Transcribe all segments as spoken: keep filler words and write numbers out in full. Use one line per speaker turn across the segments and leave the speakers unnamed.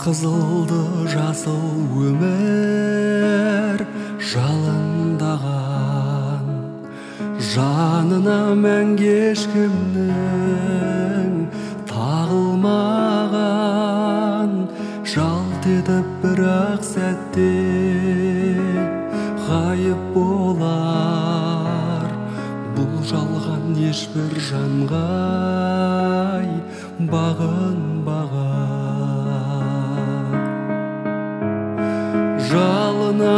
Қызылды жасыл өмір жалындаған, жанына мәңгі ешкімнің тағылмаған. Жалт етіп бір-ақ сәтте ғайып болар бұл жалған ешбір жанға бағынбаған. Жалына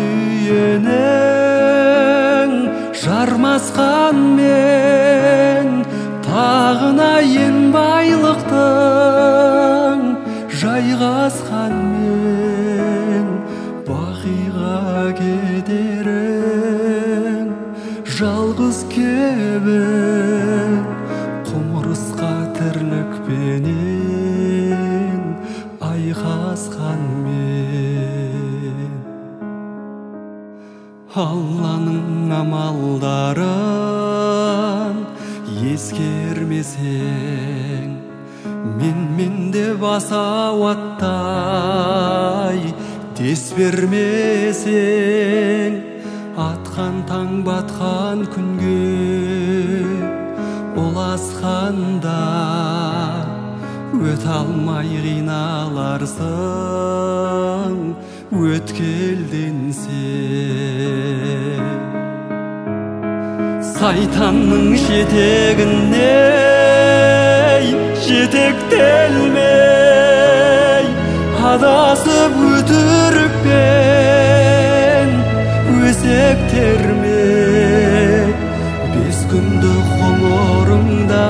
дүниенің жармасқан мен, тағына ең байлықтың жайғасқан мен, бақиға кетерін жалғыз кебін, құмырысқа тірлікпенен айқасқан мен. Алланың амалдарын ескермесең, мен-мен деп асауаттай дес бермесең, атқан таң батқан күнге ұласқанда өте алмай қиналарсың өткелден сен. Сайтанның жетегіне жетектелмей, адасып өтірікпен өсектерме. Бес күндік ғұмырыңда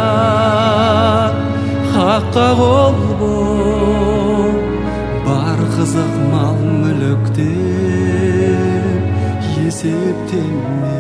хаққа қол бол, бар қызық мал мүлікте есептенме.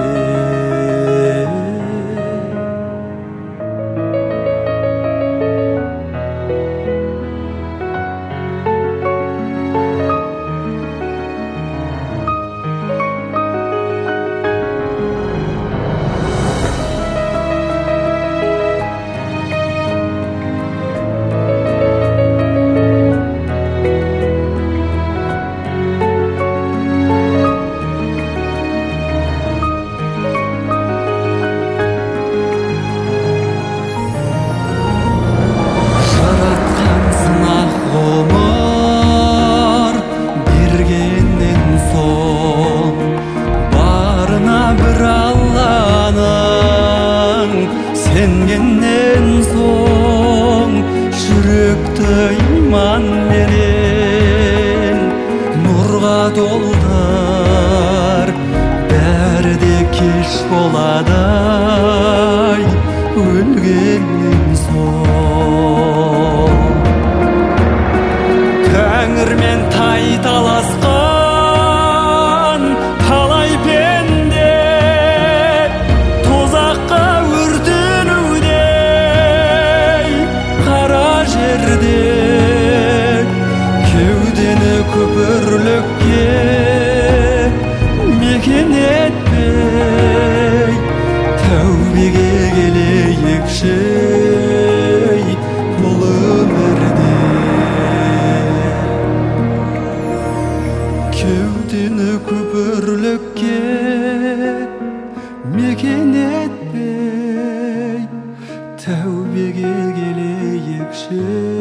Сенгеннен соң жүректі иман менен нұрға толтыр, бәрі де кеш боладай өлгеннен соң. Тәңірмен тай таласқан талай пенде тозаққа кеудені күпірлікке мекен етпей, тәубеге келейікші бұл өмірде. Кеудені күпірлікке мекен етпей, тәубеге келейікші